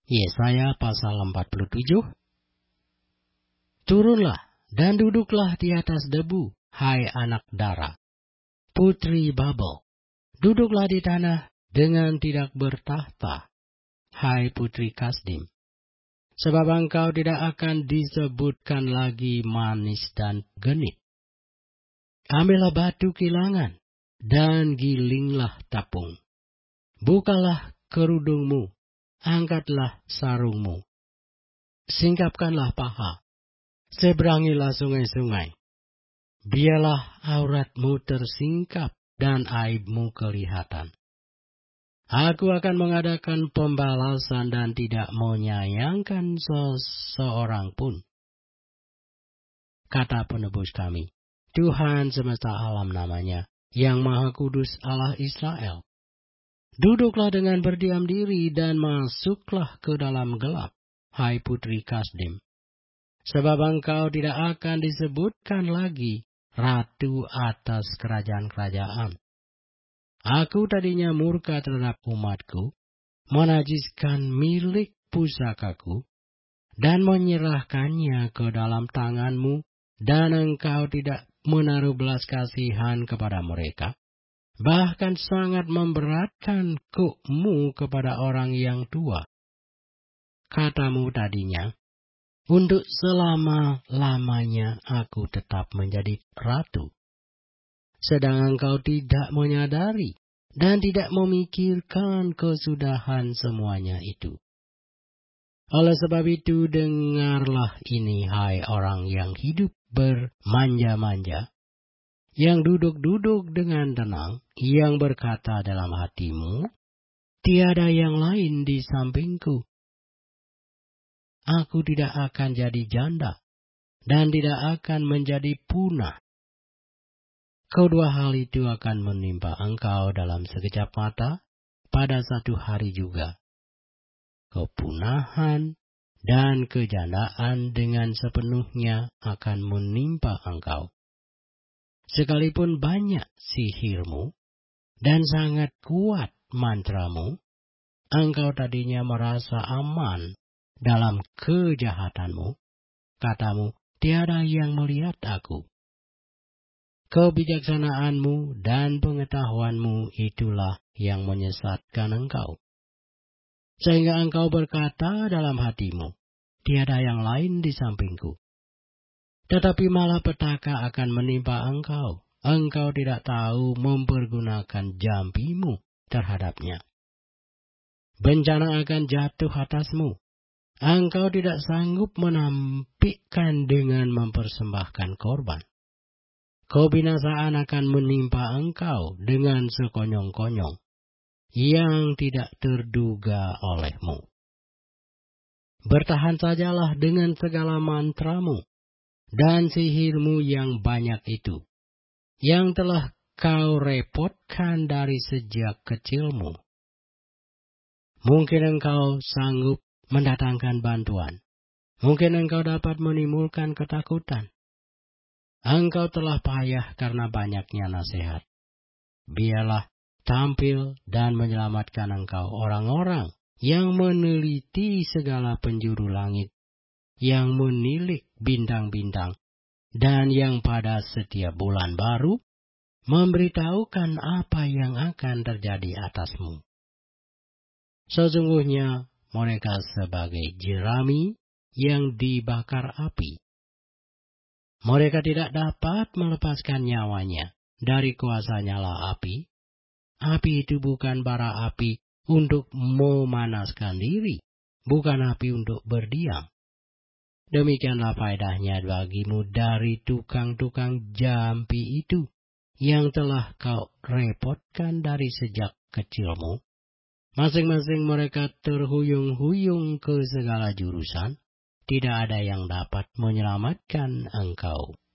Yesaya pasal 47. Turunlah dan duduklah di atas debu, hai anak dara, putri Babel. Duduklah di tanah dengan tidak bertahta, hai putri Kasdim. Sebab engkau tidak akan disebutkan lagi manis dan genit. Ambillah batu kilangan dan gilinglah tapung. Bukalah kerudungmu, angkatlah sarungmu. Singkapkanlah paha, seberangilah sungai-sungai. Biarlah auratmu tersingkap dan aibmu kelihatan. Aku akan mengadakan pembalasan dan tidak menyayangkan seseorang pun. Kata penebus kami, Tuhan semesta alam namanya, yang Maha Kudus Allah Israel. Duduklah dengan berdiam diri dan masuklah ke dalam gelap, hai putri Kasdim. Sebab engkau tidak akan disebutkan lagi ratu atas kerajaan-kerajaan. Aku tadinya murka terhadap umatku, menajiskan milik pusakaku, dan menyerahkannya ke dalam tanganmu, dan engkau tidak menaruh belas kasihan kepada mereka, bahkan sangat memberatkan kukmu kepada orang yang tua. Katamu tadinya, untuk selama-lamanya aku tetap menjadi ratu. Sedang engkau tidak menyadari dan tidak memikirkan kesudahan semuanya itu. Oleh sebab itu, dengarlah ini, hai orang yang hidup bermanja-manja, yang duduk-duduk dengan tenang, yang berkata dalam hatimu, tiada yang lain di sampingku. Aku tidak akan jadi janda, dan tidak akan menjadi punah. Kedua hal itu akan menimpa engkau dalam sekejap mata, pada satu hari juga. Kepunahan dan kejandaan dengan sepenuhnya akan menimpa engkau. Sekalipun banyak sihirmu dan sangat kuat mantramu, engkau tadinya merasa aman dalam kejahatanmu. Katamu, tiada yang melihat aku. Kebijaksanaanmu dan pengetahuanmu itulah yang menyesatkan engkau. Sehingga engkau berkata dalam hatimu, tiada yang lain di sampingku. Tetapi malah petaka akan menimpa engkau. Engkau tidak tahu mempergunakan jambimu terhadapnya. Bencana akan jatuh atasmu. Engkau tidak sanggup menampikkan dengan mempersembahkan korban. Kebinasaan akan menimpa engkau dengan sekonyong-konyong, yang tidak terduga olehmu. Bertahan sajalah dengan segala mantramu dan sihirmu yang banyak itu, yang telah kau repotkan dari sejak kecilmu. Mungkin engkau sanggup mendatangkan bantuan. Mungkin engkau dapat menimbulkan ketakutan. Engkau telah payah karena banyaknya nasihat. Biarlah tampil dan menyelamatkan engkau orang-orang yang meneliti segala penjuru langit, yang menilik bintang-bintang, dan yang pada setiap bulan baru memberitahukan apa yang akan terjadi atasmu. Sesungguhnya mereka sebagai jerami yang dibakar api. Mereka tidak dapat melepaskan nyawanya dari kuasa nyala api. Api itu bukan bara api untuk memanaskan diri, bukan api untuk berdiam. Demikianlah faedahnya bagimu dari tukang-tukang jampi itu, yang telah kau repotkan dari sejak kecilmu. Masing-masing mereka terhuyung-huyung ke segala jurusan. Tidak ada yang dapat menyelamatkan engkau.